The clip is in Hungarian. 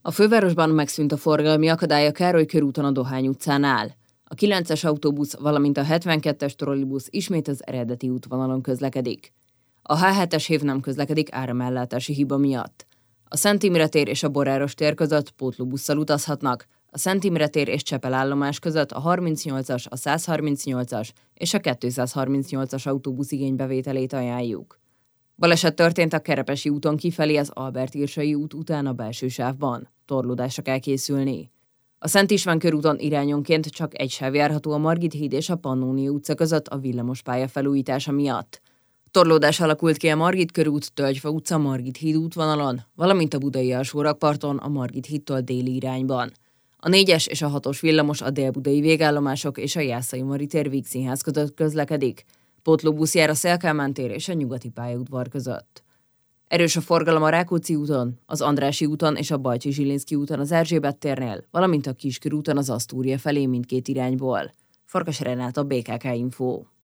A fővárosban megszűnt a forgalmi akadály a Károly körúton a Dohány utcánál. A 9-es autóbusz, valamint a 72-es trollibusz ismét az eredeti útvonalon közlekedik. A H7-es hév nem közlekedik áramellátási hiba miatt. A Szent Imre tér és a Boráros tér között pótlóbusszal utazhatnak, a Szent Imre tér és Csepel állomás között a 38-as, a 138-as és a 238-as autóbusz igénybevételét ajánljuk. Baleset történt a Kerepesi úton kifelé az Albert Irsai út után a belső sávban. Torlódásra kell készülni. A Szent István körúton irányonként csak egy sáv járható a Margit híd és a Pannónia utca között a villamospálya felújítása miatt. Torlódás alakult ki a Margit körút Tölgyfa utca Margit híd útvonalon, valamint a Budai alsórakparton a Margit hídtól déli irányban. A 4-es és a 6-os villamos a délbudai végállomások és a Jászai Mari tér Vígszínház között közlekedik. Pótlóbusz jár a Széll-Kálmán tér és a Nyugati pályaudvar között. Erős a forgalom a Rákóczi úton, az Andrássy úton és a Bajcsy-Zsilinszky úton az Erzsébet térnél, valamint a Kiskörúton az Asztúria felé mindkét irányból. Farkas Renáta, BKK Info.